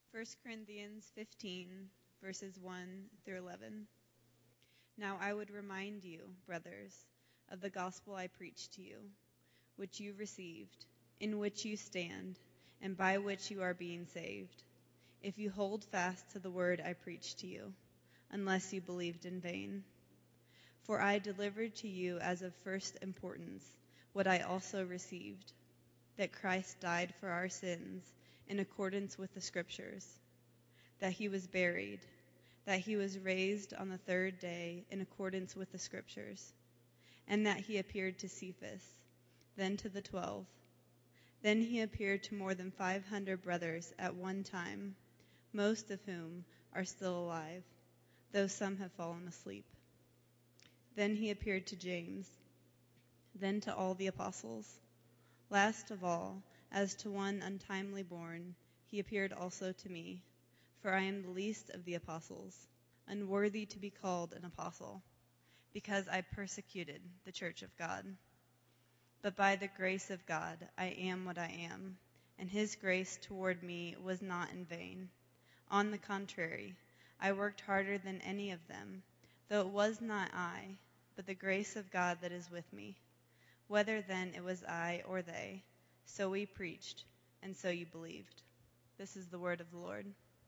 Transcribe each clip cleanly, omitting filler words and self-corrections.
1 Corinthians 15, verses 1 through 11. Now I would remind you, brothers, of the gospel I preached to you, which you received, in which you stand, and by which you are being saved, if you hold fast to the word I preached to you, unless you believed in vain. For I delivered to you as of first importance what I also received, that Christ died for our sins in accordance with the Scriptures, that he was buried, that he was raised on the third day in accordance with the Scriptures, and that he appeared to Cephas, then to the 12. Then he appeared to more than 500 brothers at one time, most of whom are still alive, though some have fallen asleep. Then he appeared to James, then to all the apostles. Last of all, as to one untimely born, he appeared also to me, for I am the least of the apostles, unworthy to be called an apostle, because I persecuted the church of God. But by the grace of God I am what I am, and his grace toward me was not in vain. On the contrary, I worked harder than any of them, though it was not I, but the grace of God that is with me. Whether then it was I or they, so we preached, and so you believed. This is the word of the Lord.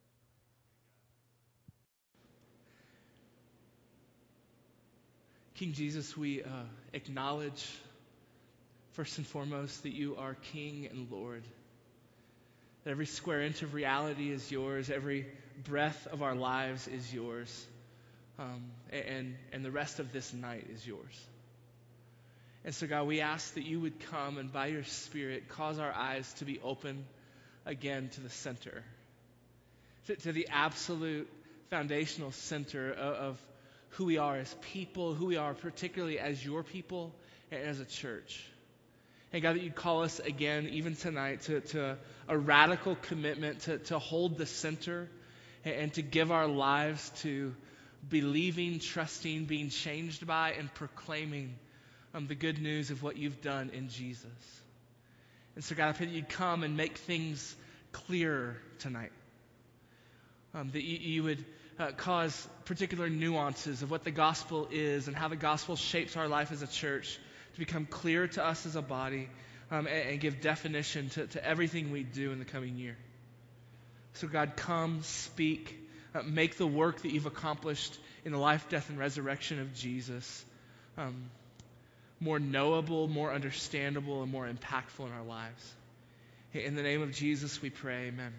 King Jesus, we acknowledge, first and foremost, that you are King and Lord. That every square inch of reality is yours. Every breath of our lives is yours. And the rest of this night is yours. And so, God, we ask that you would come and by your Spirit cause our eyes to be open again to the center, to the absolute foundational center of who we are as people, who we are particularly as your people and as a church. And God, that you'd call us again, even tonight, to a radical commitment to hold the center and to give our lives to believing, trusting, being changed by, and proclaiming the good news of what you've done in Jesus. And so, God, I pray that you'd come and make things clearer tonight. That you would cause particular nuances of what the gospel is and how the gospel shapes our life as a church to become clear to us as a body, and give definition to everything we do in the coming year. So, God, come, speak, make the work that you've accomplished in the life, death, and resurrection of Jesus more knowable, more understandable, and more impactful in our lives. In the name of Jesus, we pray, amen.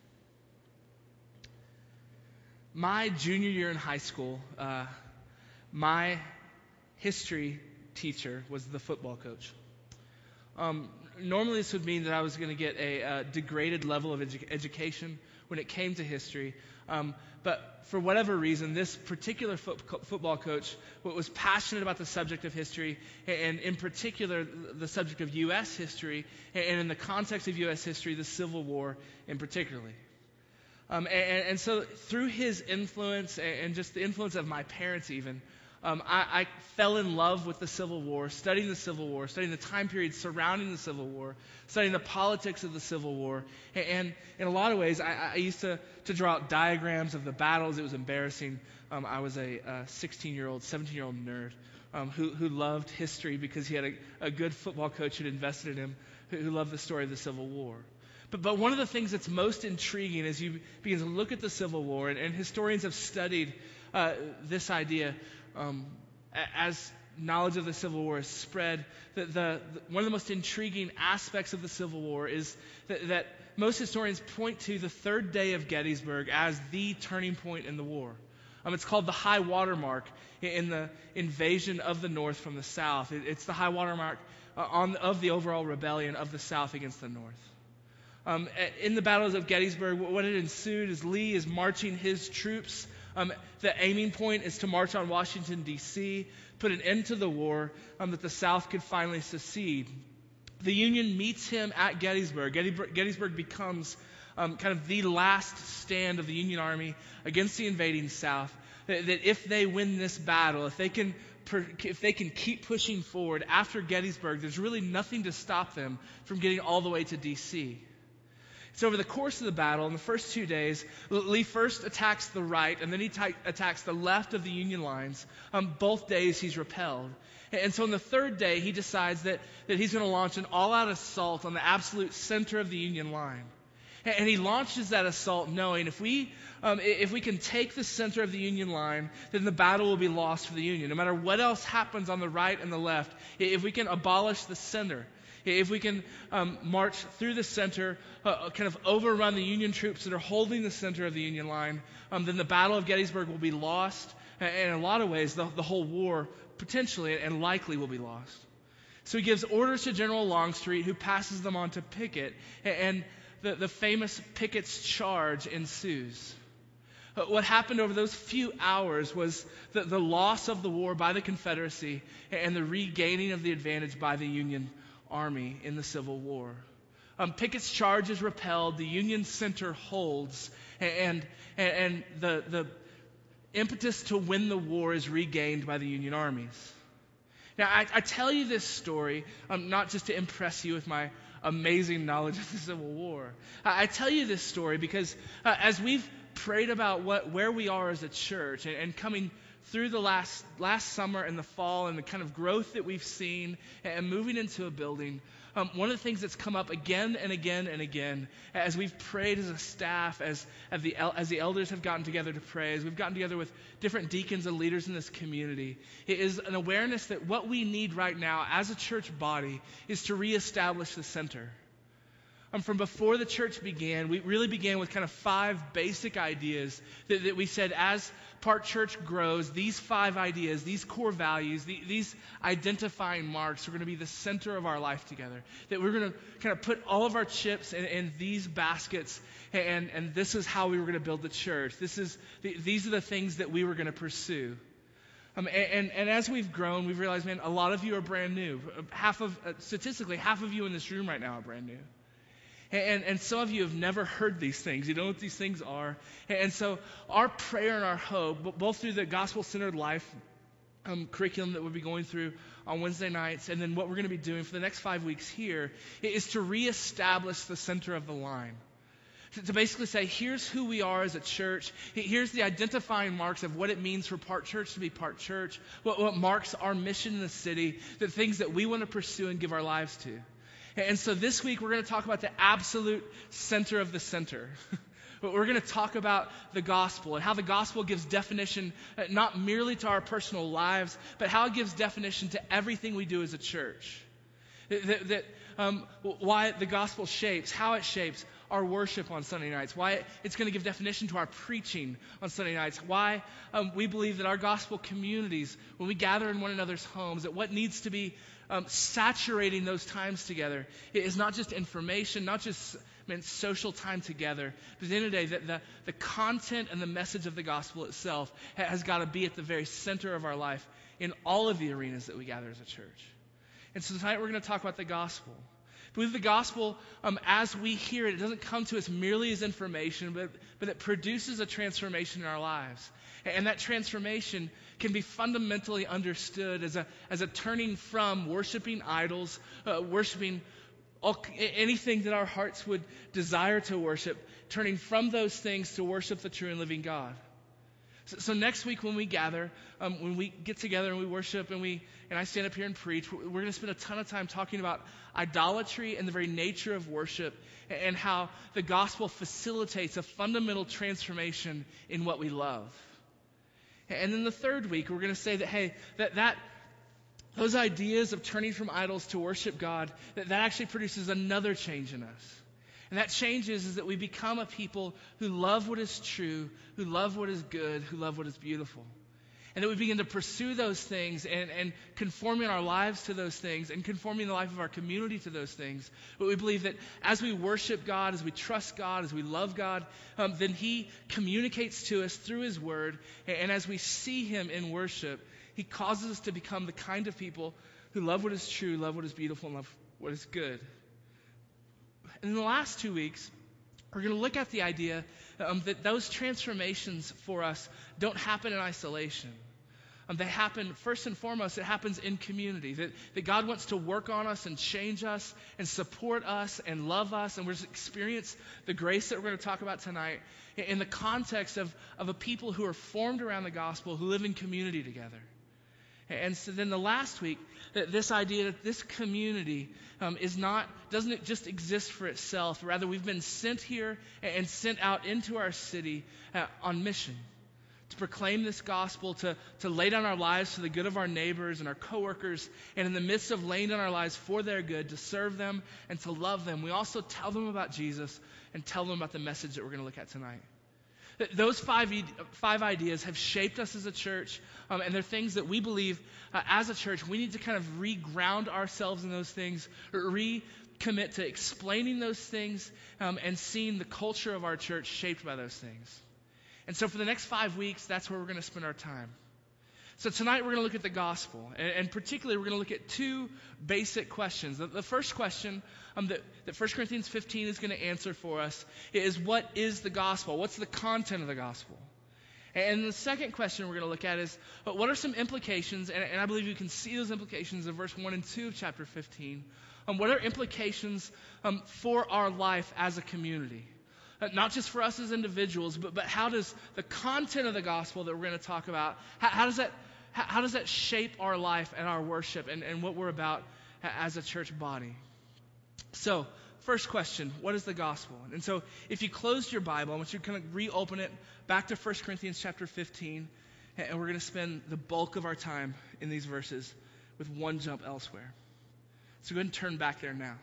My junior year in high school, my history teacher was the football coach. Normally this would mean that I was going to get a degraded level of education when it came to history. But for whatever reason, this particular football coach was passionate about the subject of history, and in particular, the subject of U.S. history, and in the context of U.S. history, the Civil War in particularly. And so through his influence and just the influence of my parents even, I fell in love with the Civil War, studying the time period surrounding the Civil War, studying the politics of the Civil War. And in a lot of ways, I used to draw out diagrams of the battles. It was embarrassing. I was a 16-year-old, 17-year-old nerd who loved history because he had a good football coach who'd invested in him, who loved the story of the Civil War. But one of the things that's most intriguing as you begin to look at the Civil War, and historians have studied this idea as knowledge of the Civil War is spread, one of the most intriguing aspects of the Civil War is that most historians point to the third day of Gettysburg as the turning point in the war. It's called the high watermark in the invasion of the North from the South. It's the high watermark of the overall rebellion of the South against the North. In the battles of Gettysburg, what had ensued is Lee is marching his troops. The aiming point is to march on Washington, D.C., put an end to the war, that the South could finally secede. The Union meets him at Gettysburg. Gettysburg becomes kind of the last stand of the Union Army against the invading South. That if they win this battle, if they can keep pushing forward after Gettysburg, there's really nothing to stop them from getting all the way to D.C. So over the course of the battle, in the first 2 days, Lee first attacks the right, and then he attacks the left of the Union lines. Both days he's repelled. And so on the third day, he decides that he's going to launch an all-out assault on the absolute center of the Union line. And he launches that assault knowing if we can take the center of the Union line, then the battle will be lost for the Union. No matter what else happens on the right and the left, if we can abolish the center, if we can march through the center, kind of overrun the Union troops that are holding the center of the Union line, then the Battle of Gettysburg will be lost. And in a lot of ways, the whole war potentially and likely will be lost. So he gives orders to General Longstreet, who passes them on to Pickett, and the famous Pickett's charge ensues. What happened over those few hours was the loss of the war by the Confederacy and the regaining of the advantage by the Union Army in the Civil War. Pickett's charge is repelled, the Union center holds, and the impetus to win the war is regained by the Union armies. Now, I tell you this story not just to impress you with my amazing knowledge of the Civil War. I tell you this story because as we've prayed about where we are as a church and coming through the last summer and the fall and the kind of growth that we've seen and moving into a building, one of the things that's come up again and again and again as we've prayed as a staff, as the elders have gotten together to pray, as we've gotten together with different deacons and leaders in this community, is an awareness that what we need right now as a church body is to reestablish the center. From before the church began, we really began with kind of 5 basic ideas that we said as Park Church grows, these 5 ideas, these core values, these identifying marks are going to be the center of our life together. That we're going to kind of put all of our chips in these baskets, and this is how we were going to build the church. These are the things that we were going to pursue. And as we've grown, we've realized, man, a lot of you are brand new. Statistically, half of you in this room right now are brand new. And some of you have never heard these things. You don't know what these things are. And so our prayer and our hope, both through the gospel-centered life curriculum that we'll be going through on Wednesday nights, and then what we're going to be doing for the next 5 weeks here, is to reestablish the center of the line. To basically say, here's who we are as a church. Here's the identifying marks of what it means for Park Church to be Park Church. What marks our mission in the city. The things that we want to pursue and give our lives to. And so this week we're going to talk about the absolute center of the center. We're going to talk about the gospel and how the gospel gives definition not merely to our personal lives, but how it gives definition to everything we do as a church. Why the gospel shapes, how it shapes our worship on Sunday nights, why it's going to give definition to our preaching on Sunday nights, why we believe that our gospel communities, when we gather in one another's homes, that what needs to be saturating those times together is not just information, not just social time together, but at the end of the day, that the content and the message of the gospel itself has got to be at the very center of our life in all of the arenas that we gather as a church. And so tonight we're going to talk about the gospel. With the gospel, as we hear it, it doesn't come to us merely as information, but it produces a transformation in our lives. And that transformation can be fundamentally understood as a turning from worshiping idols, worshiping anything that our hearts would desire to worship, turning from those things to worship the true and living God. So next week when we gather, when we get together and we worship and I stand up here and preach, we're going to spend a ton of time talking about idolatry and the very nature of worship and how the gospel facilitates a fundamental transformation in what we love. And then the third week, we're going to say that, hey, that those ideas of turning from idols to worship God, that actually produces another change in us. And that change is that we become a people who love what is true, who love what is good, who love what is beautiful. And that we begin to pursue those things and conforming our lives to those things and conforming the life of our community to those things. But we believe that as we worship God, as we trust God, as we love God, then He communicates to us through His Word. And as we see Him in worship, He causes us to become the kind of people who love what is true, love what is beautiful, and love what is good. And in the last 2 weeks, we're going to look at the idea that those transformations for us don't happen in isolation. they happen, first and foremost, it happens in community. That God wants to work on us and change us and support us and love us. And we're going to experience the grace that we're going to talk about tonight in the context of a people who are formed around the gospel, who live in community together. And so then the last week, this idea that this community doesn't just exist for itself. Rather, we've been sent here and sent out into our city on mission to proclaim this gospel, to lay down our lives for the good of our neighbors and our coworkers, and in the midst of laying down our lives for their good, to serve them and to love them. We also tell them about Jesus and tell them about the message that we're going to look at tonight. Those five ideas have shaped us as a church, and they're things that we believe as a church we need to kind of re-ground ourselves in those things, recommit to explaining those things, and seeing the culture of our church shaped by those things. And so for the next 5 weeks, that's where we're going to spend our time. So tonight we're going to look at the gospel, and particularly we're going to look at two basic questions. The first question that 1 Corinthians 15 is going to answer for us is, what is the gospel? What's the content of the gospel? And the second question we're going to look at is, what are some implications, and I believe you can see those implications in verse 1 and 2 of chapter 15. What are implications for our life as a community? Not just for us as individuals, but how does the content of the gospel that we're going to talk about, how does that shape our life and our worship and what we're about as a church body? So, first question, what is the gospel? And so, if you closed your Bible, I want you to kind of reopen it back to 1 Corinthians chapter 15, and we're going to spend the bulk of our time in these verses with one jump elsewhere. So go ahead and turn back there now.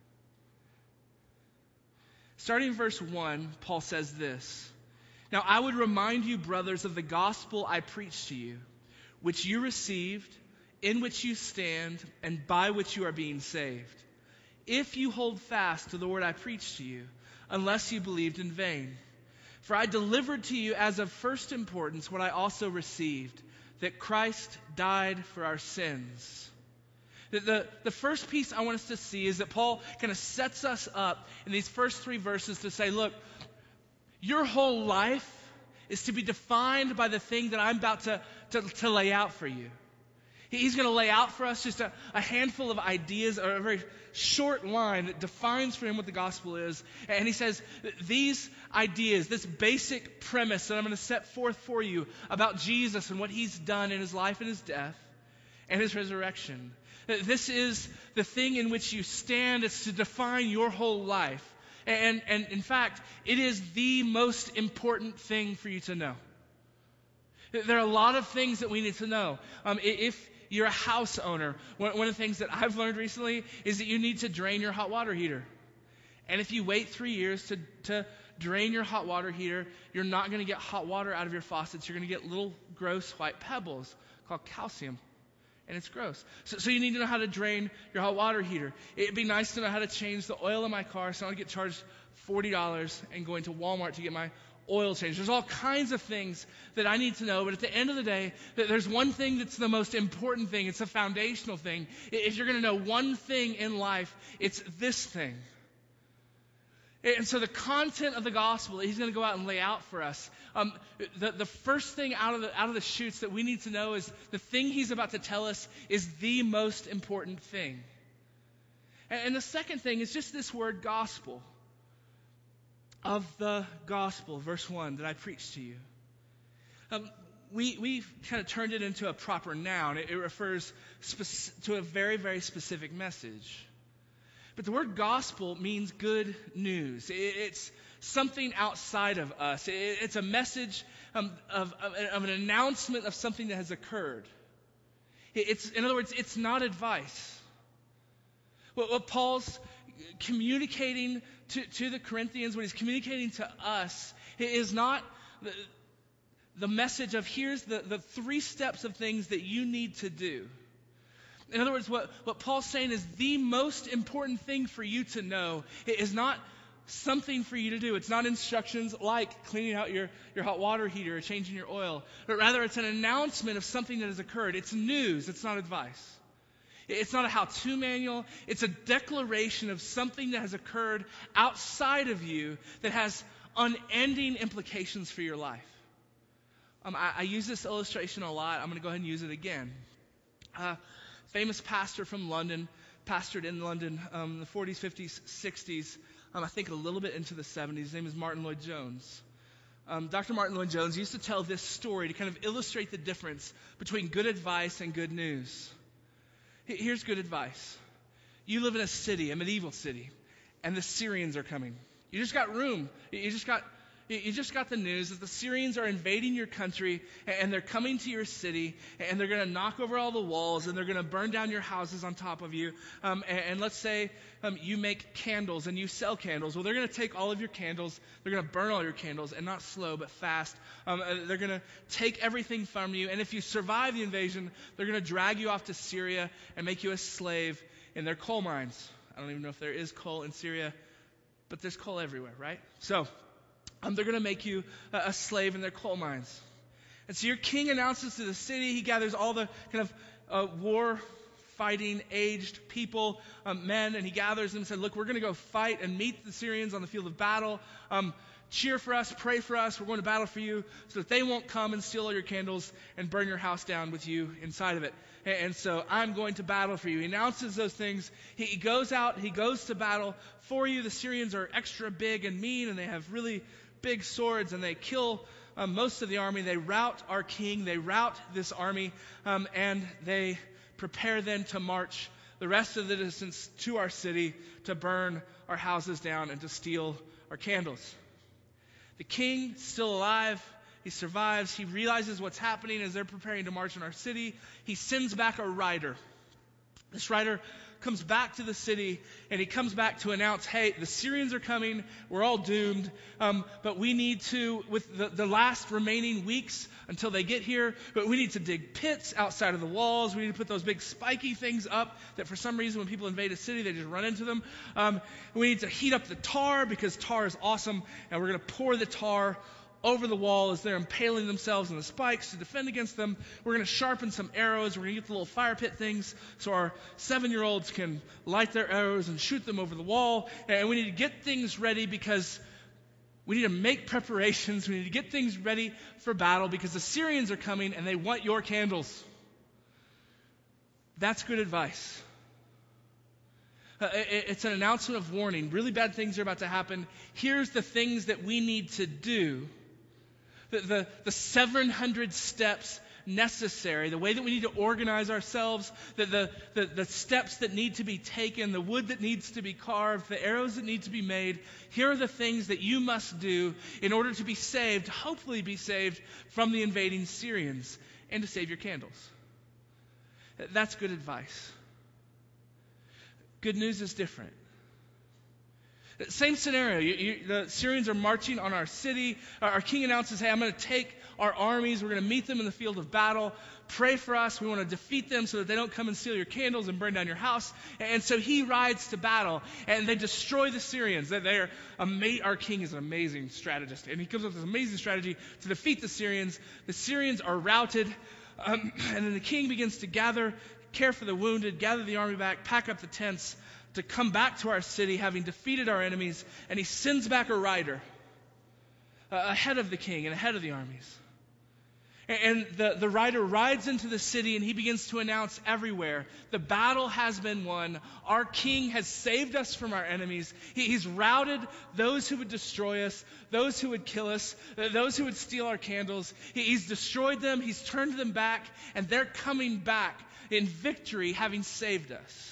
Starting in verse 1, Paul says this: "Now I would remind you, brothers, of the gospel I preached to you, which you received, in which you stand, and by which you are being saved, if you hold fast to the word I preached to you, unless you believed in vain. For I delivered to you as of first importance what I also received, that Christ died for our sins." The first piece I want us to see is that Paul kind of sets us up in these first 3 verses to say, look, your whole life is to be defined by the thing that I'm about to lay out for you. He's going to lay out for us just a handful of ideas, or a very short line that defines for him what the gospel is. And he says, these ideas, this basic premise that I'm going to set forth for you about Jesus and what he's done in his life and his death and his resurrection, this is the thing in which you stand. It's to define your whole life. And in fact, it is the most important thing for you to know. There are a lot of things that we need to know. If you're a house owner, one of the things that I've learned recently is that you need to drain your hot water heater. And if you wait 3 years to drain your hot water heater, you're not going to get hot water out of your faucets. You're going to get little gross white pebbles called calcium. And it's gross. So you need to know how to drain your hot water heater. It'd be nice to know how to change the oil in my car so I don't get charged $40 and going to Walmart to get my oil changed. There's all kinds of things that I need to know, but at the end of the day, there's one thing that's the most important thing. It's a foundational thing. If you're going to know one thing in life, it's this thing. And so the content of the gospel that he's going to go out and lay out for us, the first thing out of the chutes that we need to know is the thing he's about to tell us is the most important thing. And the second thing is just this word gospel. Of the gospel, verse 1, that I preached to you. We've kind of turned it into a proper noun. It refers to a very, very specific message. But the word gospel means good news. It's something outside of us. It's a message of an announcement of something that has occurred. In other words, it's not advice. What Paul's communicating to the Corinthians, what he's communicating to us, is not the message of here's the 3 steps of things that you need to do. In other words, what Paul's saying is the most important thing for you to know. It is not something for you to do. It's not instructions like cleaning out your hot water heater or changing your oil, but rather it's an announcement of something that has occurred. It's news. It's not advice. It's not a how-to manual. It's a declaration of something that has occurred outside of you that has unending implications for your life. I use this illustration a lot. I'm going to go ahead and use it again. Famous pastor from London, pastored in London in the 40s, 50s, 60s, I think a little bit into the 70s. His name is Martin Lloyd-Jones. Dr. Martin Lloyd-Jones used to tell this story to kind of illustrate the difference between good advice and good news. Here's good advice. You live in a city, a medieval city, and the Syrians are coming. You just got room. You just got the news that the Syrians are invading your country, and they're coming to your city, and they're going to knock over all the walls, and they're going to burn down your houses on top of you. And let's say you make candles and you sell candles. Well, they're going to take all of your candles. They're going to burn all your candles, and not slow, but fast. They're going to take everything from you. And if you survive the invasion, they're going to drag you off to Syria and make you a slave in their coal mines. I don't even know if there is coal in Syria, but there's coal everywhere, right? So they're going to make you a slave in their coal mines. And so your king announces to the city, he gathers all the kind of war-fighting, aged people, men, and he gathers them and said, look, we're going to go fight and meet the Syrians on the field of battle. Cheer for us, pray for us, we're going to battle for you so that they won't come and steal all your candles and burn your house down with you inside of it. And so I'm going to battle for you. He announces those things. He goes out, he goes to battle for you. The Syrians are extra big and mean, and they have really big swords, and they kill most of the army. They rout our king, they rout this army, and they prepare then to march the rest of the distance to our city to burn our houses down and to steal our candles. The king, still alive, he survives. He realizes what's happening as they're preparing to march on our city. He sends back a rider. This rider comes back to the city, and he comes back to announce, hey, the Syrians are coming, we're all doomed, but we need to, with the last remaining weeks until they get here, but we need to dig pits outside of the walls, we need to put those big spiky things up that for some reason when people invade a city, they just run into them. We need to heat up the tar because tar is awesome, and we're going to pour the tar over the wall as they're impaling themselves on the spikes to defend against them. We're going to sharpen some arrows. We're going to get the little fire pit things so our 7-year-olds can light their arrows and shoot them over the wall. And we need to get things ready because we need to make preparations. We need to get things ready for battle because the Syrians are coming and they want your candles. That's good advice. It's an announcement of warning. Really bad things are about to happen. Here's the things that we need to do. The 700 steps necessary, the way that we need to organize ourselves, the steps that need to be taken, the wood that needs to be carved, the arrows that need to be made. Here are the things that you must do in order to be saved, hopefully be saved from the invading Syrians, and to save your candles. That's good advice. Good news is different. Same scenario. The Syrians are marching on our city. Our king announces, hey, I'm going to take our armies. We're going to meet them in the field of battle. Pray for us. We want to defeat them so that they don't come and steal your candles and burn down your house. And so he rides to battle, and they destroy the Syrians. Our king is an amazing strategist, and he comes up with this amazing strategy to defeat the Syrians. The Syrians are routed, and then the king begins to care for the wounded, gather the army back, pack up the tents, to come back to our city, having defeated our enemies, and he sends back a rider ahead of the king and ahead of the armies. And the rider rides into the city, and he begins to announce everywhere, the battle has been won. Our king has saved us from our enemies. He's routed those who would destroy us, those who would kill us, those who would steal our candles. He's destroyed them, he's turned them back, and they're coming back in victory, having saved us.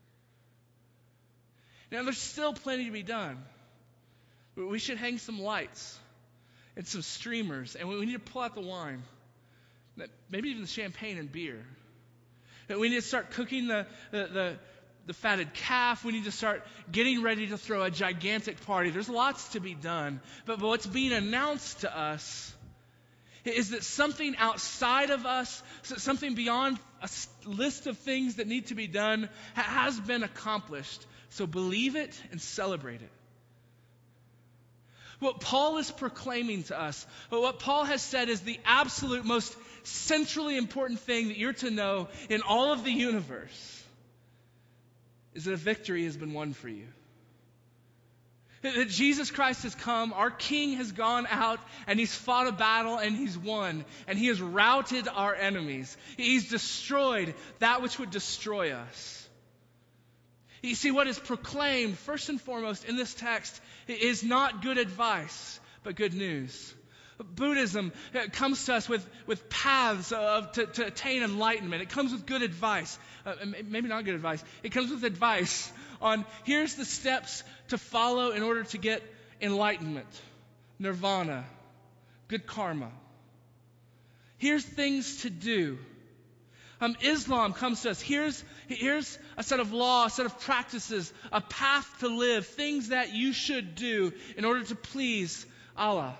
Now, there's still plenty to be done. We should hang some lights and some streamers, and we need to pull out the wine, maybe even the champagne and beer. And we need to start cooking the fatted calf. We need to start getting ready to throw a gigantic party. There's lots to be done. But what's being announced to us is that something outside of us, something beyond a list of things that need to be done, has been accomplished. So believe it and celebrate it. What Paul is proclaiming to us, what Paul has said is the absolute most centrally important thing that you're to know in all of the universe, is that a victory has been won for you. That Jesus Christ has come, our King has gone out, and he's fought a battle, and he's won, and he has routed our enemies. He's destroyed that which would destroy us. You see, what is proclaimed, first and foremost, in this text is not good advice, but good news. Buddhism comes to us with paths to attain enlightenment. It comes with good advice. Maybe not good advice. It comes with advice on here's the steps to follow in order to get enlightenment, nirvana, good karma. Here's things to do. Islam comes to us. Here's a set of law, a set of practices, a path to live, things that you should do in order to please Allah.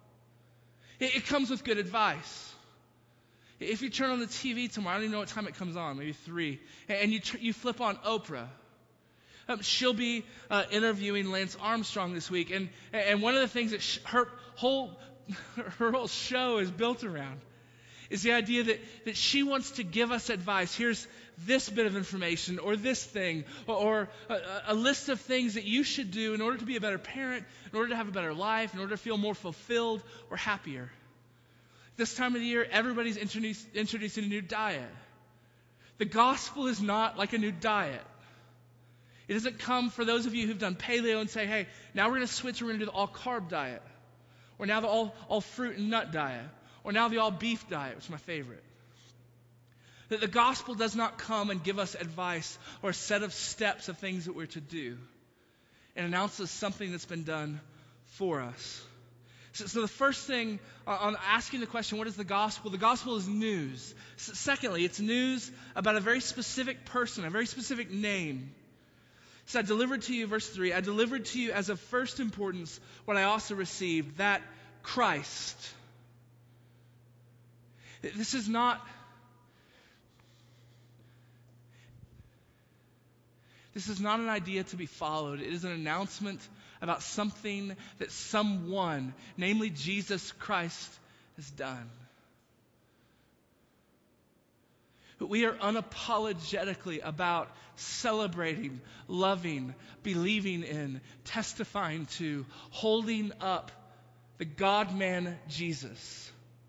It comes with good advice. If you turn on the TV tomorrow, I don't even know what time it comes on, maybe 3, and you flip on Oprah. She'll be interviewing Lance Armstrong this week, and one of the things that her whole show is built around is the idea that she wants to give us advice. Here's this bit of information, or this thing, or a list of things that you should do in order to be a better parent, in order to have a better life, in order to feel more fulfilled or happier. This time of the year, everybody's introducing a new diet. The gospel is not like a new diet. It doesn't come for those of you who've done paleo and say, hey, now we're going to switch, we're going to do the all-carb diet, or now the all fruit and nut diet, or now the all-beef diet, which is my favorite. That the gospel does not come and give us advice or a set of steps of things that we're to do. It announces something that's been done for us. So the first thing on asking the question, what is the gospel? The gospel is news. Secondly, it's news about a very specific person, a very specific name. So I delivered to you, verse 3, I delivered to you as of first importance what I also received, that Christ. This is not an idea to be followed. It is an announcement about something that someone, namely Jesus Christ, has done. We are unapologetically about celebrating, loving, believing in, testifying to, holding up the God-man Jesus.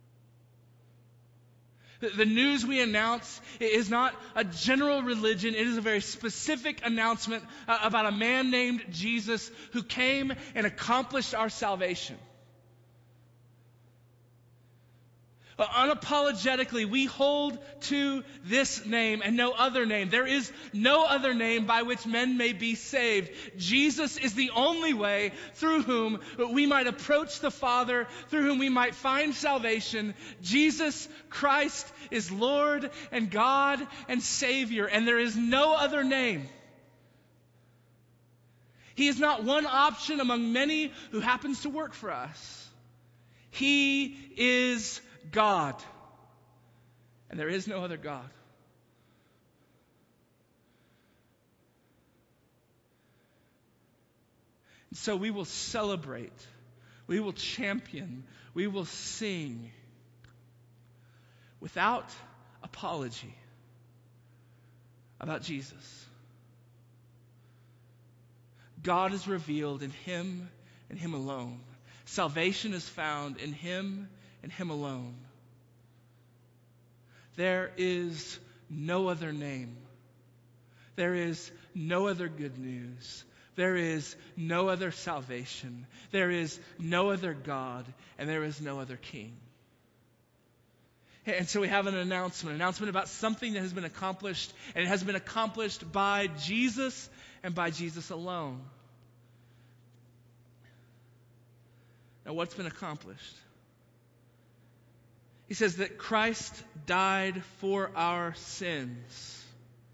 The news we announce is not a general religion. It is a very specific announcement about a man named Jesus who came and accomplished our salvation. Unapologetically, we hold to this name and no other name. There is no other name by which men may be saved. Jesus is the only way through whom we might approach the Father, through whom we might find salvation. Jesus Christ is Lord and God and Savior, and there is no other name. He is not one option among many who happens to work for us. He is God, and there is no other God. And so we will celebrate, we will champion, we will sing without apology about Jesus. God is revealed in Him and Him alone. Salvation is found in Him and Him alone. There is no other name. There is no other good news. There is no other salvation. There is no other God, and there is no other King. And so we have an announcement about something that has been accomplished, and it has been accomplished by Jesus and by Jesus alone. Now, what's been accomplished? He says that Christ died for our sins.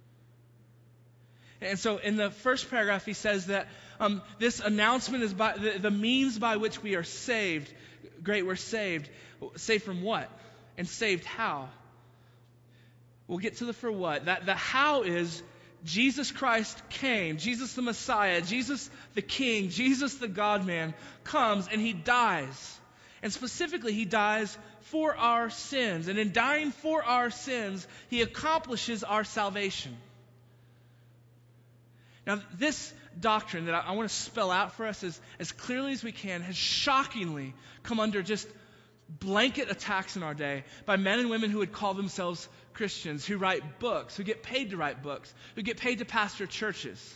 And so in the first paragraph, he says that this announcement is by the means by which we are saved. Great, we're saved. Saved from what? And saved how? We'll get to the for what. The how is Jesus Christ came. Jesus the Messiah. Jesus the King. Jesus the God-man comes and He dies. And specifically, He dies for our sins. And in dying for our sins, He accomplishes our salvation. Now, this doctrine that I want to spell out for us as clearly as we can has shockingly come under just blanket attacks in our day by men and women who would call themselves Christians, who write books, who get paid to write books, who get paid to pastor churches.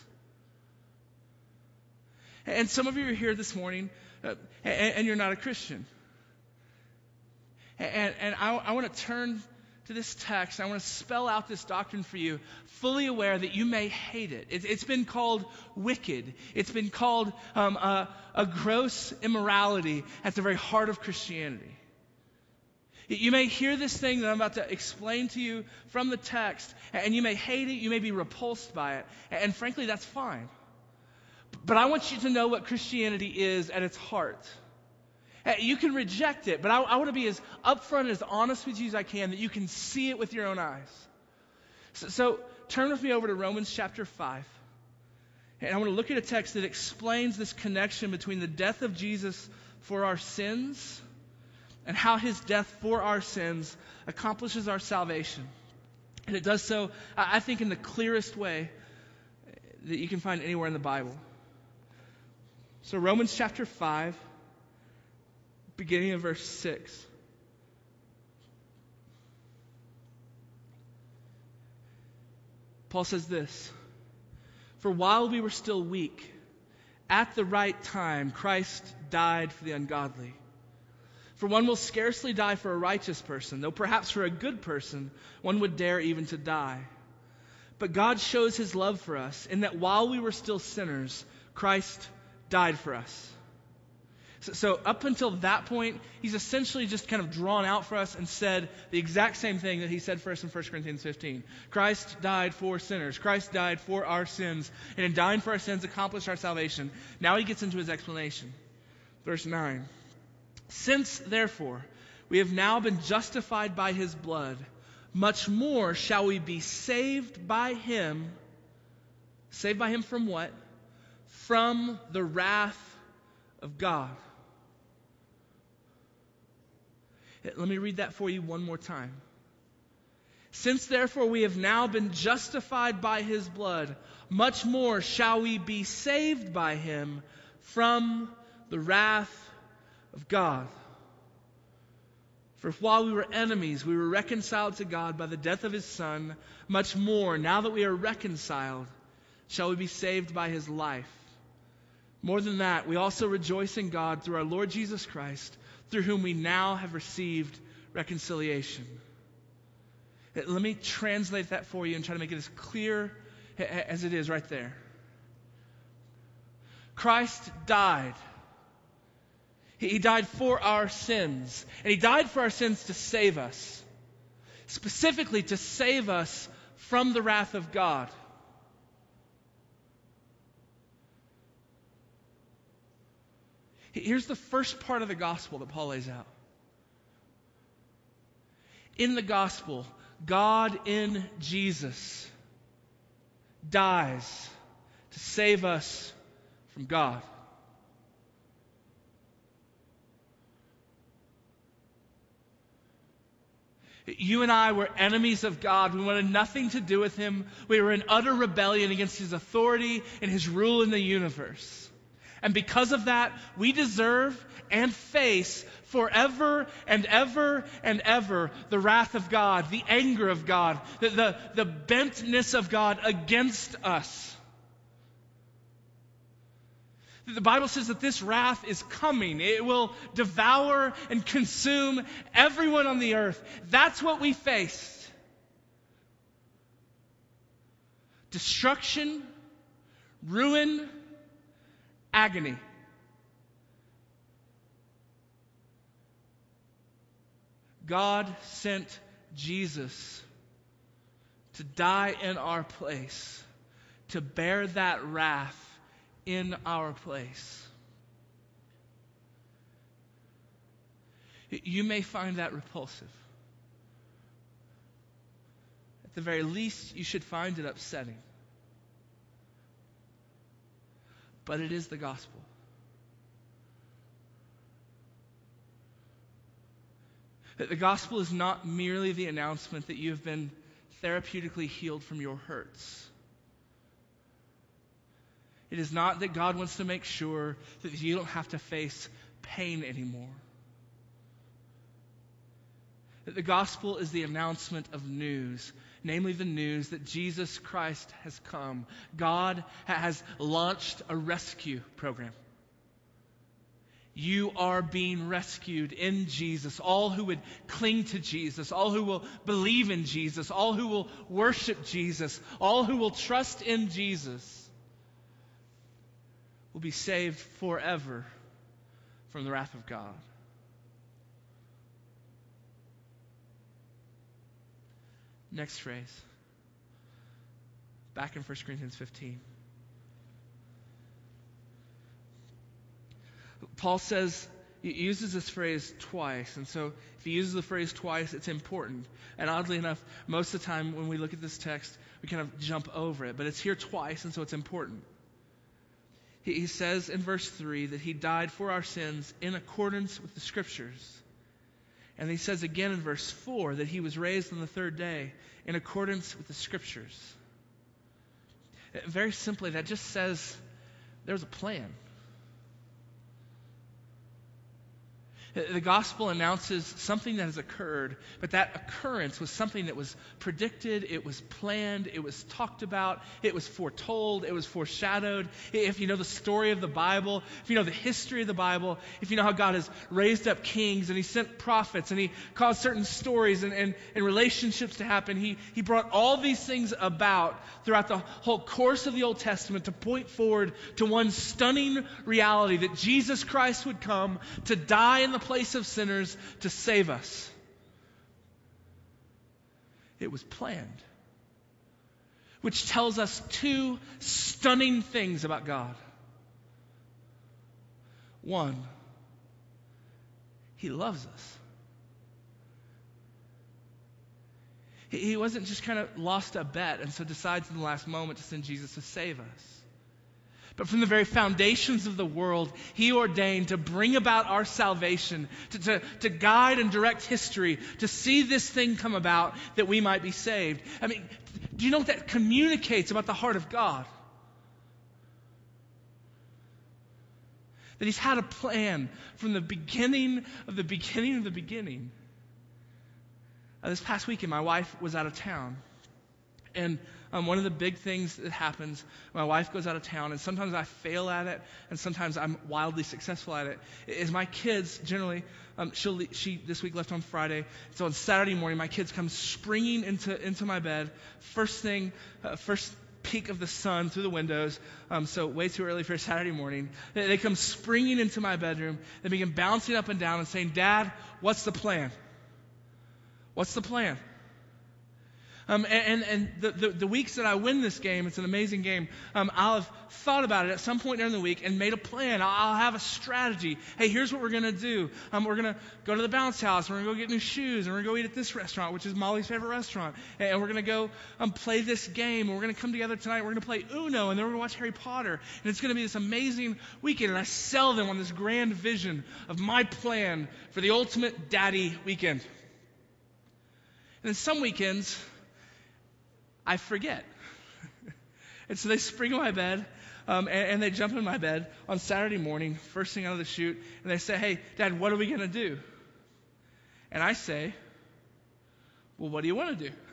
And some of you are here this morning and you're not a Christian. And I want to turn to this text. I want to spell out this doctrine for you, fully aware that you may hate it. It's been called wicked. It's been called a gross immorality at the very heart of Christianity. You may hear this thing that I'm about to explain to you from the text, and you may hate it, you may be repulsed by it, and frankly, that's fine. But I want you to know what Christianity is at its heart. You can reject it, but I want to be as upfront and as honest with you as I can, that you can see it with your own eyes. So turn with me over to Romans chapter 5. And I want to look at a text that explains this connection between the death of Jesus for our sins and how his death for our sins accomplishes our salvation. And it does so, I think, in the clearest way that you can find anywhere in the Bible. So Romans chapter 5, beginning of verse 6. Paul says this: "For while we were still weak, at the right time Christ died for the ungodly. For one will scarcely die for a righteous person, though perhaps for a good person one would dare even to die. But God shows his love for us in that while we were still sinners, Christ died for us." So up until that point, he's essentially just kind of drawn out for us and said the exact same thing that he said for us in 1 Corinthians 15. Christ died for sinners. Christ died for our sins. And in dying for our sins, accomplished our salvation. Now he gets into his explanation. Verse 9. "Since, therefore, we have now been justified by his blood, much more shall we be saved by him." Saved by him from what? From the wrath of God. Let me read that for you one more time. "Since therefore we have now been justified by his blood, much more shall we be saved by him from the wrath of God. For if while we were enemies, we were reconciled to God by the death of his Son, much more, now that we are reconciled, shall we be saved by his life. More than that, we also rejoice in God through our Lord Jesus Christ, through whom we now have received reconciliation." Let me translate that for you and try to make it as clear as it is right there. Christ died. He died for our sins. And he died for our sins to save us. Specifically to save us from the wrath of God. Here's the first part of the gospel that Paul lays out. In the gospel, God in Jesus dies to save us from God. You and I were enemies of God. We wanted nothing to do with him. We were in utter rebellion against his authority and his rule in the universe. And because of that, we deserve and face forever and ever and ever the wrath of God, the anger of God, the bentness of God against us. The Bible says that this wrath is coming. It will devour and consume everyone on the earth. That's what we faced. Destruction, ruin, agony. God sent Jesus to die in our place, to bear that wrath in our place. You may find that repulsive. At the very least, you should find it upsetting. But it is the gospel. The gospel is not merely the announcement that you have been therapeutically healed from your hurts. It is not that God wants to make sure that you don't have to face pain anymore. That the gospel is the announcement of news, namely the news that Jesus Christ has come. God has launched a rescue program. You are being rescued in Jesus. All who would cling to Jesus, all who will believe in Jesus, all who will worship Jesus, all who will trust in Jesus will be saved forever from the wrath of God. Next phrase. Back in 1 Corinthians 15. Paul says, he uses this phrase twice, and so if he uses the phrase twice, it's important. And oddly enough, most of the time when we look at this text, we kind of jump over it, but it's here twice, and so it's important. He says in verse 3 that he died for our sins in accordance with the Scriptures. And he says again in verse 4 that he was raised on the third day in accordance with the Scriptures. Very simply, that just says there's a plan. The gospel announces something that has occurred, but that occurrence was something that was predicted, it was planned, it was talked about, it was foretold, it was foreshadowed. If you know the story of the Bible, if you know the history of the Bible, if you know how God has raised up kings and he sent prophets and he caused certain stories and relationships to happen, he brought all these things about throughout the whole course of the Old Testament to point forward to one stunning reality, that Jesus Christ would come to die in the place of sinners to save us. It was planned. Which tells us two stunning things about God. One, he loves us. He wasn't just kind of lost a bet and so decides in the last moment to send Jesus to save us. But from the very foundations of the world, he ordained to bring about our salvation, to guide and direct history, to see this thing come about that we might be saved. I mean, do you know what that communicates about the heart of God? That he's had a plan from the beginning of the beginning of the beginning. This past weekend, my wife was out of town. And one of the big things that happens, my wife goes out of town, and sometimes I fail at it, and sometimes I'm wildly successful at it, is my kids generally, she this week left on Friday, so on Saturday morning, my kids come springing into my bed, first peek of the sun through the windows, so way too early for a Saturday morning. They come springing into my bedroom, they begin bouncing up and down and saying, "Dad, what's the plan? What's the plan?" And the weeks that I win this game, it's an amazing game, I'll have thought about it at some point during the week and made a plan. I'll have a strategy. Hey, here's what we're going to do. We're going to go to the bounce house. We're going to go get new shoes. And we're going to go eat at this restaurant, which is Molly's favorite restaurant. And we're going to go play this game. And we're going to come together tonight. We're going to play Uno. And then we're going to watch Harry Potter. And it's going to be this amazing weekend. And I sell them on this grand vision of my plan for the ultimate daddy weekend. And then some weekends, I forget. And so they spring in my bed, and they jump in my bed on Saturday morning, first thing out of the chute, and they say, "Hey, Dad, what are we going to do?" And I say, "Well, what do you want to do?"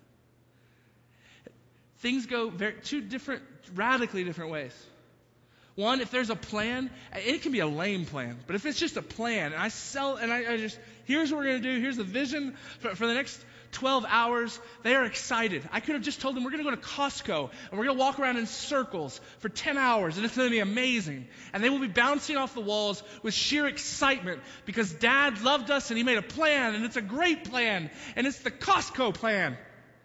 Things go two radically different ways. One, if there's a plan, it can be a lame plan, but if it's just a plan, and I just, here's what we're going to do, here's the vision for the next 12 hours, they are excited. I could have just told them we're going to go to Costco and we're going to walk around in circles for 10 hours and it's going to be amazing. And they will be bouncing off the walls with sheer excitement because Dad loved us and he made a plan and it's a great plan and it's the Costco plan.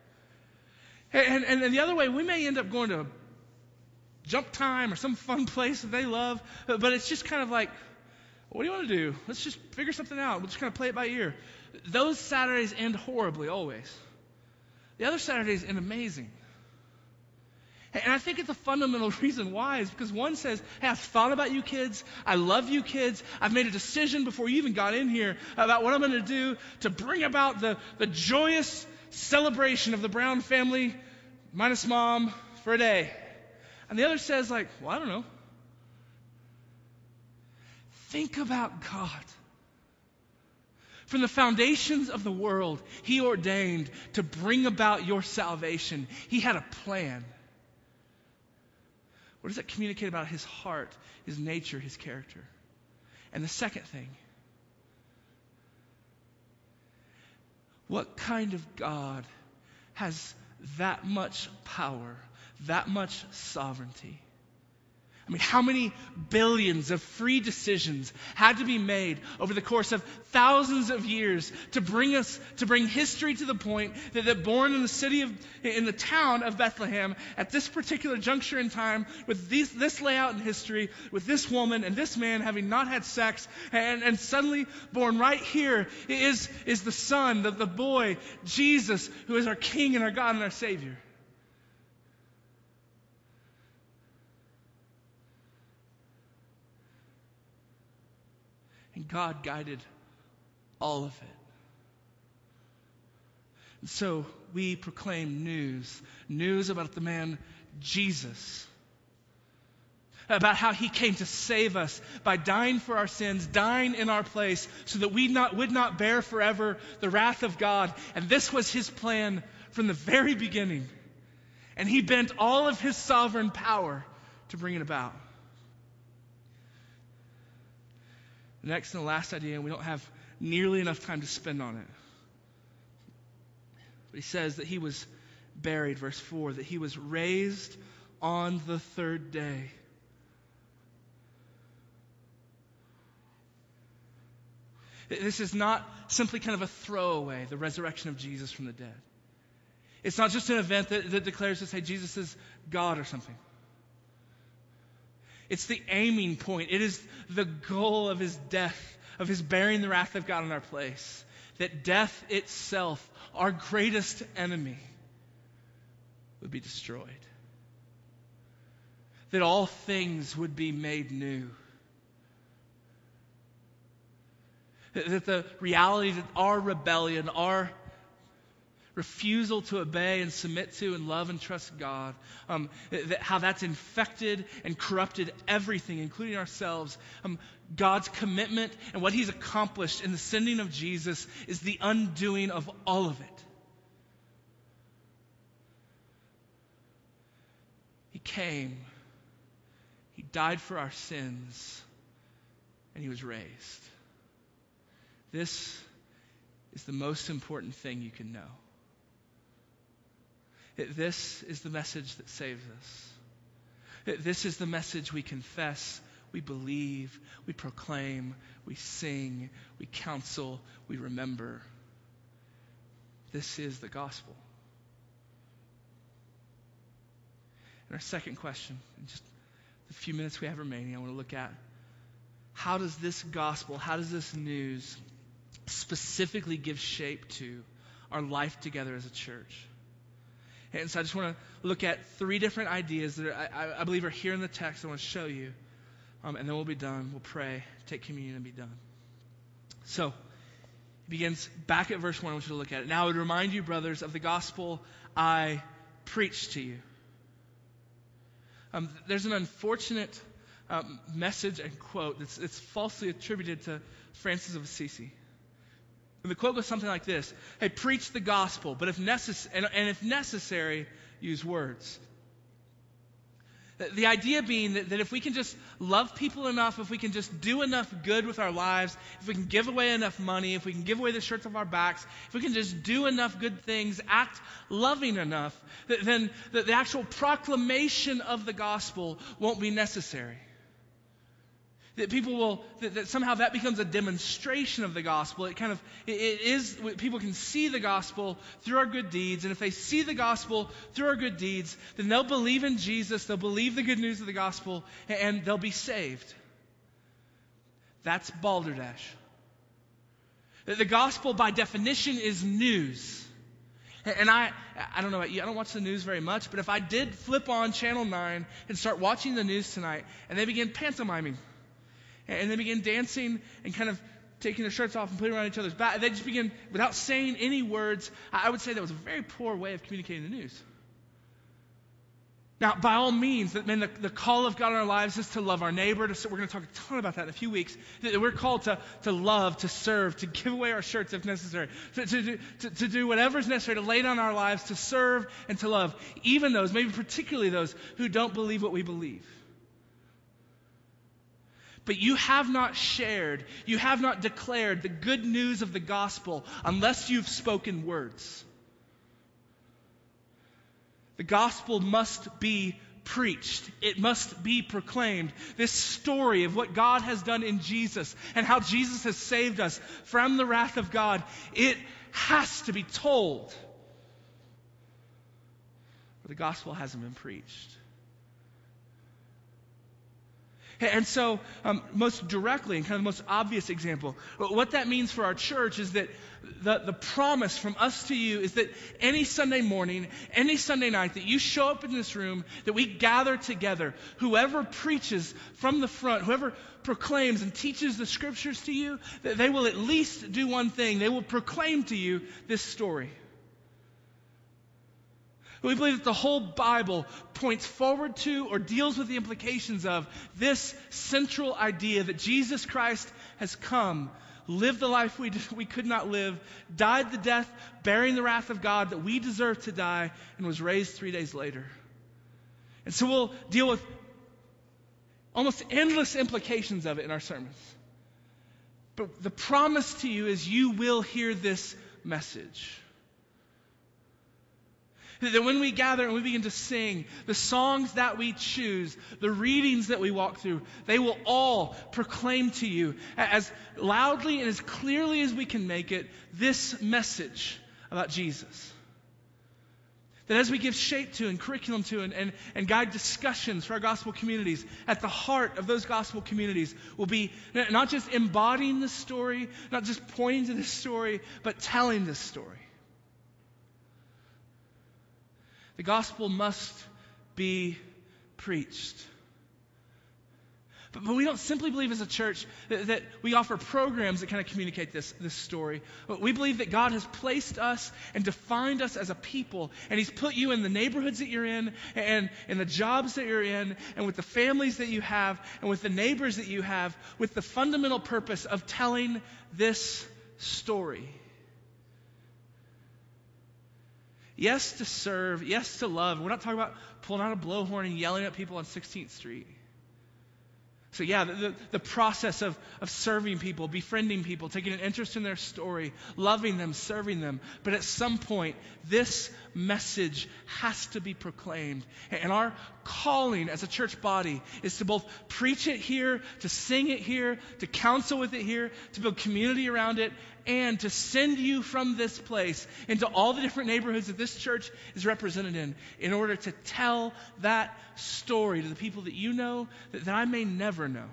And the other way, we may end up going to Jump Time or some fun place that they love, but it's just kind of like, what do you want to do? Let's just figure something out. We'll just kind of play it by ear. Those Saturdays end horribly, always. The other Saturdays end amazing. And I think it's a fundamental reason why is because one says, hey, I've thought about you kids. I love you kids. I've made a decision before you even got in here about what I'm going to do to bring about the joyous celebration of the Brown family minus Mom for a day. And the other says, like, well, I don't know. Think about God. From the foundations of the world, He ordained to bring about your salvation. He had a plan. What does that communicate about His heart, His nature, His character? And the second thing, what kind of God has that much power, that much sovereignty? I mean, how many billions of free decisions had to be made over the course of thousands of years to bring history to the point that born in the town of Bethlehem at this particular juncture in time, with this layout in history, with this woman and this man having not had sex, and suddenly born right here is the son, the boy, Jesus, who is our King and our God and our Savior. And God guided all of it. And so we proclaim news about the man Jesus, about how He came to save us by dying for our sins, dying in our place, so that we would not bear forever the wrath of God. And this was His plan from the very beginning. And He bent all of His sovereign power to bring it about. The next and the last idea, and we don't have nearly enough time to spend on it. But He says that He was buried, verse 4, that He was raised on the third day. This is not simply kind of a throwaway, the resurrection of Jesus from the dead. It's not just an event that declares us, hey, Jesus is God or something. It's the aiming point. It is the goal of His death, of His bearing the wrath of God in our place. That death itself, our greatest enemy, would be destroyed. That all things would be made new. That the reality that our rebellion, our refusal to obey and submit to and love and trust God, how that's infected and corrupted everything, including ourselves. God's commitment and what He's accomplished in the sending of Jesus is the undoing of all of it. He came, He died for our sins, and He was raised. This is the most important thing you can know. This is the message that saves us. This is the message we confess, we believe, we proclaim, we sing, we counsel, we remember. This is the gospel. And our second question, in just the few minutes we have remaining, I want to look at how does this gospel, how does this news specifically give shape to our life together as a church? And so I just want to look at three different ideas that I believe are here in the text. I want to show you. And then we'll be done. We'll pray, take communion, and be done. So, it begins back at verse 1. I want you to look at it. Now I would remind you, brothers, of the gospel I preached to you. There's an unfortunate message and quote that's falsely attributed to Francis of Assisi. And the quote goes something like this: hey, preach the gospel, but if necessary, use words. The idea being that if we can just love people enough, if we can just do enough good with our lives, if we can give away enough money, if we can give away the shirts off our backs, if we can just do enough good things, act loving enough, then the actual proclamation of the gospel won't be necessary. That that somehow that becomes a demonstration of the gospel. It is, people can see the gospel through our good deeds. And if they see the gospel through our good deeds, then they'll believe in Jesus, they'll believe the good news of the gospel, and they'll be saved. That's balderdash. The gospel, by definition, is news. And I don't know about you, I don't watch the news very much, but if I did flip on Channel 9 and start watching the news tonight, and they begin pantomiming, and they begin dancing and kind of taking their shirts off and putting it around each other's back, they just begin, without saying any words, I would say that was a very poor way of communicating the news. Now, by all means, the call of God in our lives is to love our neighbor. We're going to talk a ton about that in a few weeks. That we're called to love, to serve, to give away our shirts if necessary, to do whatever is necessary, to lay down our lives, to serve and to love, even those, maybe particularly those who don't believe what we believe. But you have not shared, you have not declared the good news of the gospel unless you've spoken words. The gospel must be preached. It must be proclaimed. This story of what God has done in Jesus and how Jesus has saved us from the wrath of God, it has to be told. But the gospel hasn't been preached. And so, most directly, and kind of the most obvious example, what that means for our church is that the promise from us to you is that any Sunday morning, any Sunday night, that you show up in this room, that we gather together, whoever preaches from the front, whoever proclaims and teaches the scriptures to you, that they will at least do one thing. They will proclaim to you this story. We believe that the whole Bible points forward to or deals with the implications of this central idea that Jesus Christ has come, lived the life we could not live, died the death, bearing the wrath of God that we deserve to die, and was raised 3 days later. And so we'll deal with almost endless implications of it in our sermons. But the promise to you is you will hear this message. That when we gather and we begin to sing, the songs that we choose, the readings that we walk through, they will all proclaim to you as loudly and as clearly as we can make it, this message about Jesus. That as we give shape to and curriculum to and guide discussions for our gospel communities, at the heart of those gospel communities will be not just embodying the story, not just pointing to this story, but telling this story. The gospel must be preached. But we don't simply believe as a church that we offer programs that kind of communicate this story. But we believe that God has placed us and defined us as a people. And He's put you in the neighborhoods that you're in, and in the jobs that you're in, and with the families that you have, and with the neighbors that you have, with the fundamental purpose of telling this story. Yes, to serve. Yes, to love. We're not talking about pulling out a blowhorn and yelling at people on 16th Street. So yeah, the process of serving people, befriending people, taking an interest in their story, loving them, serving them. But at some point, this message has to be proclaimed. And our calling as a church body is to both preach it here, to sing it here, to counsel with it here, to build community around it, and to send you from this place into all the different neighborhoods that this church is represented in order to tell that story to the people that you know, that I may never know.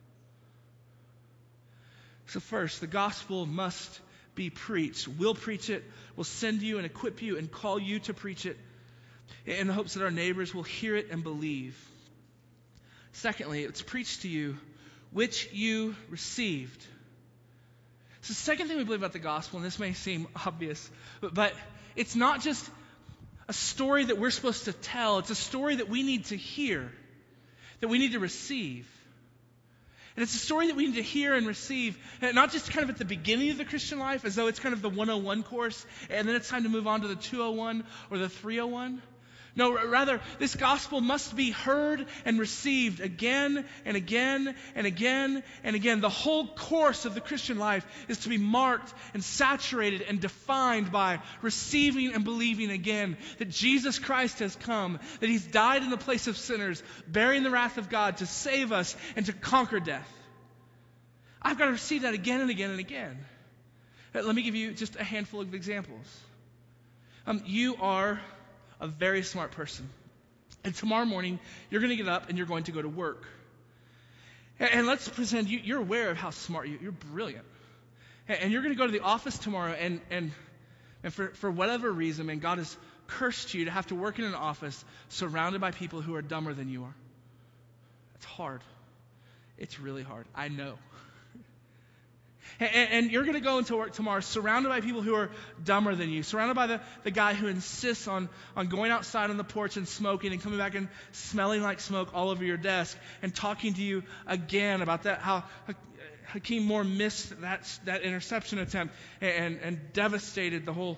So first, the gospel must be preached. We'll preach it. We'll send you and equip you and call you to preach it in the hopes that our neighbors will hear it and believe. Secondly, it's preached to you, which you received. So the second thing we believe about the gospel, and this may seem obvious, but it's not just a story that we're supposed to tell. It's a story that we need to hear, that we need to receive. And it's a story that we need to hear and receive, and not just kind of at the beginning of the Christian life, as though it's kind of the 101 course, and then it's time to move on to the 201 or the 301. No, rather, this gospel must be heard and received again and again and again and again. The whole course of the Christian life is to be marked and saturated and defined by receiving and believing again that Jesus Christ has come, that He's died in the place of sinners, bearing the wrath of God to save us and to conquer death. I've got to receive that again and again and again. Let me give you just a handful of examples. You are a very smart person. And tomorrow morning, you're going to get up and you're going to go to work. And let's pretend you're aware of how smart you're brilliant. And you're going to go to the office tomorrow and for whatever reason, man, God has cursed you to have to work in an office surrounded by people who are dumber than you are. It's hard. It's really hard. I know. And you're going to go into work tomorrow surrounded by people who are dumber than you, surrounded by the guy who insists on going outside on the porch and smoking and coming back and smelling like smoke all over your desk and talking to you again about that, how Hakeem Moore missed that interception attempt and devastated the whole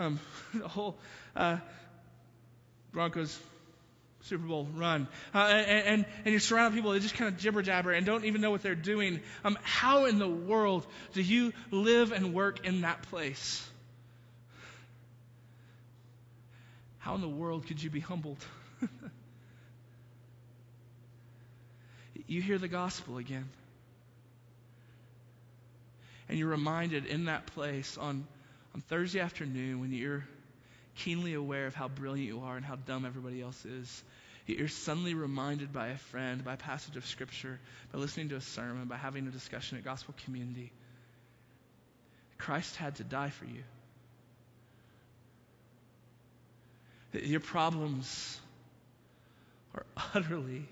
Broncos Super Bowl run. And you're surrounded by people that just kind of jibber jabber and don't even know what they're doing. How in the world do you live and work in that place? How in the world could you be humbled? You hear the gospel again. And you're reminded in that place on Thursday afternoon when you're keenly aware of how brilliant you are and how dumb everybody else is. You're suddenly reminded by a friend, by a passage of Scripture, by listening to a sermon, by having a discussion at Gospel Community. Christ had to die for you. Your problems are utterly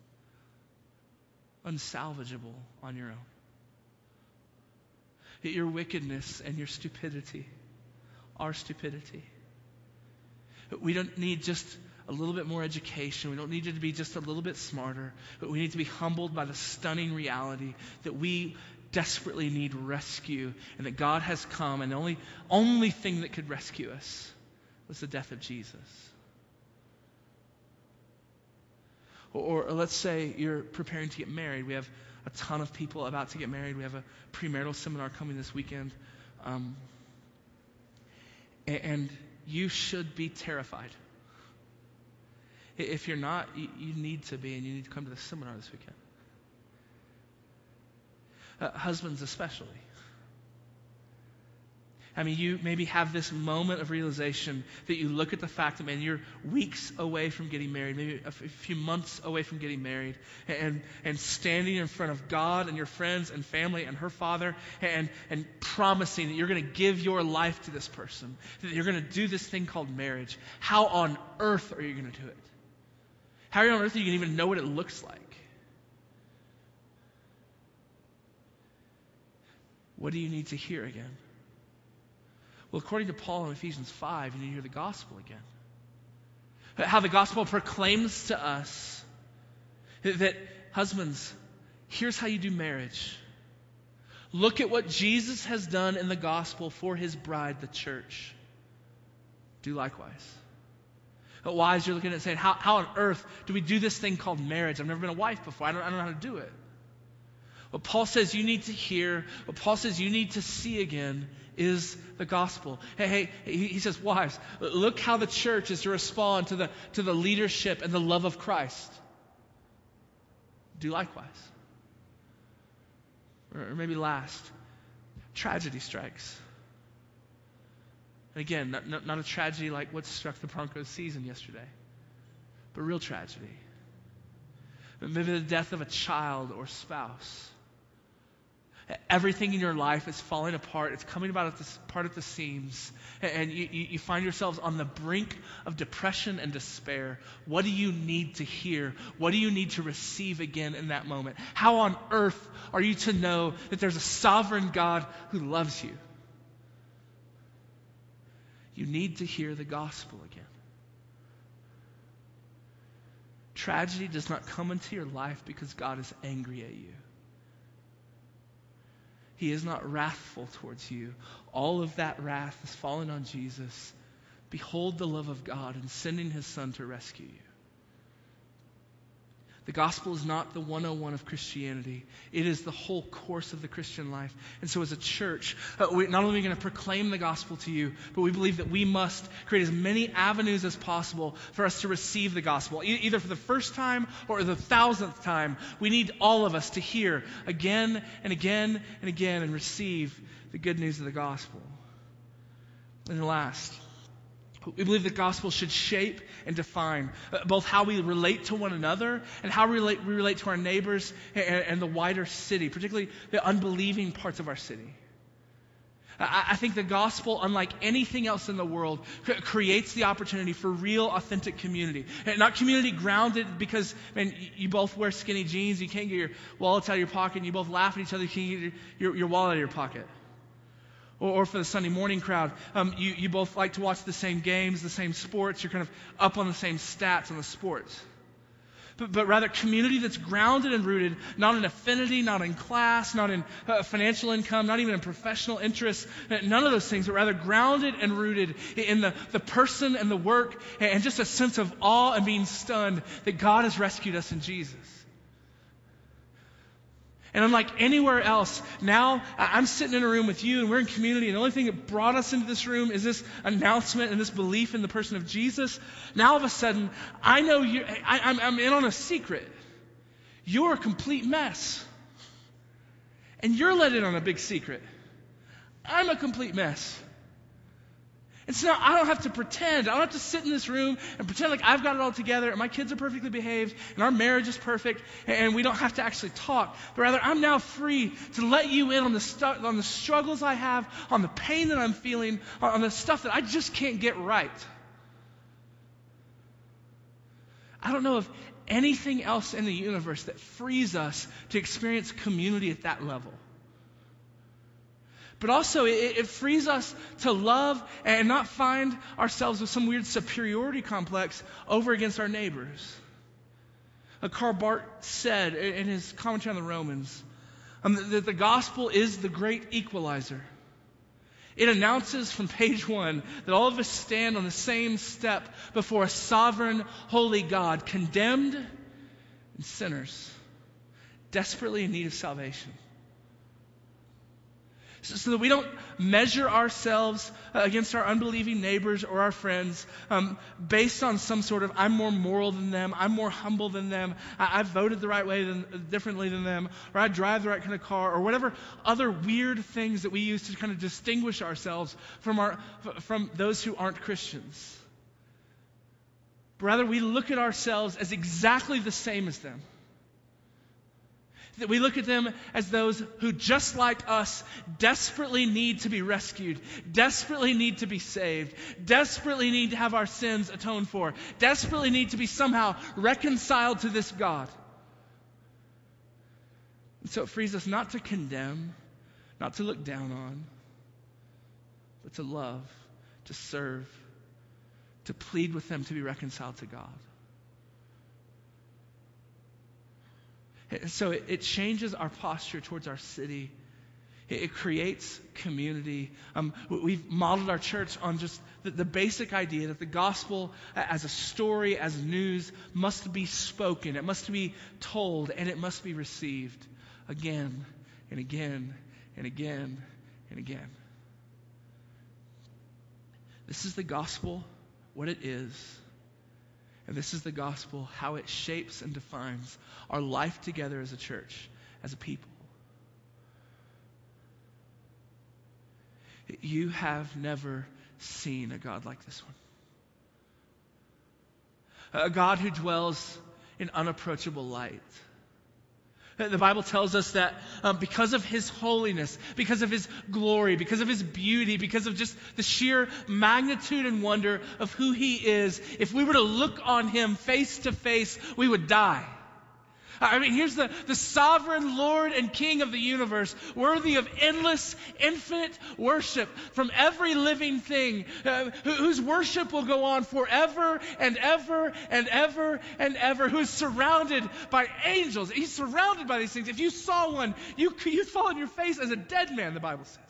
unsalvageable on your own. Your wickedness and your stupidity, our stupidity. We don't need just a little bit more education. We don't need you to be just a little bit smarter. But we need to be humbled by the stunning reality that we desperately need rescue and that God has come and the only thing that could rescue us was the death of Jesus. Or let's say you're preparing to get married. We have a ton of people about to get married. We have a premarital seminar coming this weekend. And you should be terrified. If you're not, you need to be, and you need to come to the seminar this weekend. Husbands especially. I mean, you maybe have this moment of realization that you look at the fact that, man, you're weeks away from getting married, maybe a few months away from getting married, and standing in front of God and your friends and family and her father and promising that you're going to give your life to this person, that you're going to do this thing called marriage. How on earth are you going to do it? How on earth are you going to even know what it looks like? What do you need to hear again? Well, according to Paul in Ephesians 5, you need to hear the gospel again. How the gospel proclaims to us that husbands, here's how you do marriage. Look at what Jesus has done in the gospel for his bride, the church. Do likewise. But wives, you're looking at it saying, how on earth do we do this thing called marriage? I've never been a wife before. I don't know how to do it. What Paul says you need to hear, what Paul says you need to see again is the gospel. He says, wives, look how the church is to respond to the leadership and the love of Christ. Do likewise. Or maybe last, tragedy strikes. And again, not a tragedy like what struck the Broncos season yesterday, but real tragedy. Maybe the death of a child or spouse. Everything in your life is falling apart. It's coming apart at the seams. And you find yourselves on the brink of depression and despair. What do you need to hear? What do you need to receive again in that moment? How on earth are you to know that there's a sovereign God who loves you? You need to hear the gospel again. Tragedy does not come into your life because God is angry at you. He is not wrathful towards you. All of that wrath is fallen on Jesus. Behold the love of God in sending his Son to rescue you. The gospel is not the 101 of Christianity. It is the whole course of the Christian life. And so as a church, we not only are we going to proclaim the gospel to you, but we believe that we must create as many avenues as possible for us to receive the gospel. Either for the first time or the 1,000th time, we need all of us to hear again and again and again and receive the good news of the gospel. And last, we believe the gospel should shape and define both how we relate to one another and how we relate to our neighbors and the wider city, particularly the unbelieving parts of our city. I think the gospel, unlike anything else in the world, creates the opportunity for real, authentic community. And not community grounded because, man, you both wear skinny jeans, you can't get your wallets out of your pocket, and you both laugh at each other, you can't get your wallet out of your pocket. Or for the Sunday morning crowd, you both like to watch the same games, the same sports, you're kind of up on the same stats on the sports. But rather community that's grounded and rooted, not in affinity, not in class, not in financial income, not even in professional interests, none of those things, but rather grounded and rooted in the person and the work and just a sense of awe and being stunned that God has rescued us in Jesus. And unlike anywhere else, now I'm sitting in a room with you and we're in community, and the only thing that brought us into this room is this announcement and this belief in the person of Jesus. Now all of a sudden, I know I'm in on a secret. You're a complete mess. And you're let in on a big secret. I'm a complete mess. And so now I don't have to pretend. I don't have to sit in this room and pretend like I've got it all together and my kids are perfectly behaved and our marriage is perfect and we don't have to actually talk. But rather, I'm now free to let you in on the struggles I have, on the pain that I'm feeling, on the stuff that I just can't get right. I don't know of anything else in the universe that frees us to experience community at that level. But also, it frees us to love and not find ourselves with some weird superiority complex over against our neighbors. Karl Barth said in his commentary on the Romans that the gospel is the great equalizer. It announces from page 1 that all of us stand on the same step before a sovereign, holy God, condemned and sinners, desperately in need of salvation. So that we don't measure ourselves against our unbelieving neighbors or our friends based on some sort of, I'm more moral than them, I'm more humble than them, I voted the right way differently than them, or I drive the right kind of car, or whatever other weird things that we use to kind of distinguish ourselves from those who aren't Christians. But rather, we look at ourselves as exactly the same as them. That we look at them as those who, just like us, desperately need to be rescued, desperately need to be saved, desperately need to have our sins atoned for, desperately need to be somehow reconciled to this God. And so it frees us not to condemn, not to look down on, but to love, to serve, to plead with them to be reconciled to God. So it changes our posture towards our city. It creates community. We've modeled our church on just the basic idea that the gospel as a story, as news, must be spoken. It must be told, and it must be received again and again and again and again. This is the gospel, what it is. And this is the gospel, how it shapes and defines our life together as a church, as a people. You have never seen a God like this one. A God who dwells in unapproachable light. The Bible tells us that because of His holiness, because of His glory, because of His beauty, because of just the sheer magnitude and wonder of who He is, if we were to look on Him face to face, we would die. I mean, here's the sovereign Lord and King of the universe, worthy of endless, infinite worship from every living thing, whose worship will go on forever and ever and ever and ever, who is surrounded by angels. He's surrounded by these things. If you saw one, you'd fall on your face as a dead man, the Bible says.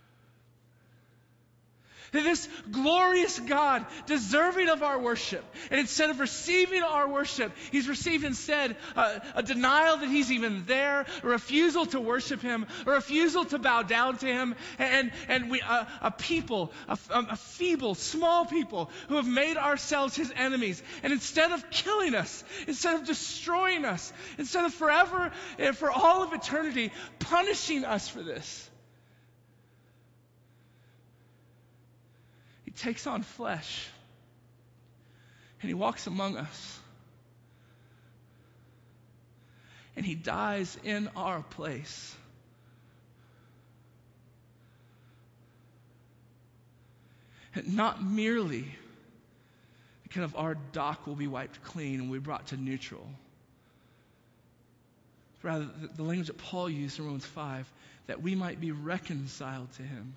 This glorious God, deserving of our worship, and instead of receiving our worship, He's received instead a denial that He's even there, a refusal to worship Him, a refusal to bow down to Him, and we a people, a feeble, small people who have made ourselves His enemies, and instead of killing us, instead of destroying us, instead of forever and for all of eternity punishing us for this, He takes on flesh and He walks among us and He dies in our place. And not merely kind of our dock will be wiped clean and we're brought to neutral. Rather, the language that Paul used in Romans 5, that we might be reconciled to him.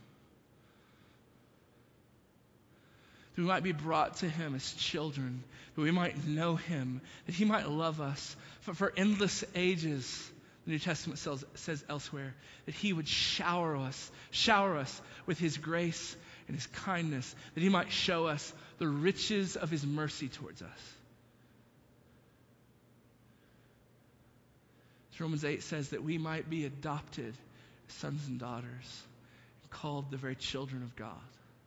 That we might be brought to him as children. That we might know him. That he might love us for endless ages. The New Testament says elsewhere that he would shower us with his grace and his kindness, that he might show us the riches of his mercy towards us. As Romans 8 says that we might be adopted sons and daughters, called the very children of God.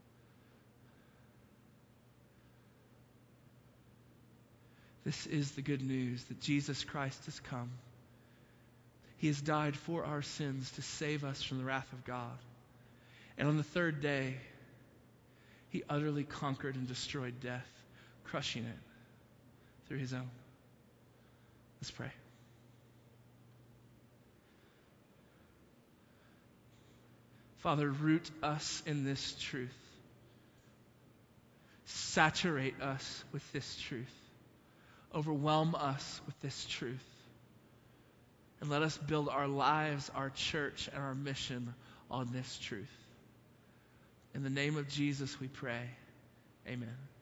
This is the good news that Jesus Christ has come. He has died for our sins to save us from the wrath of God. And on the third day, he utterly conquered and destroyed death, crushing it through his own. Let's pray. Father, root us in this truth. Saturate us with this truth. Overwhelm us with this truth. And let us build our lives, our church, and our mission on this truth. In the name of Jesus we pray. Amen.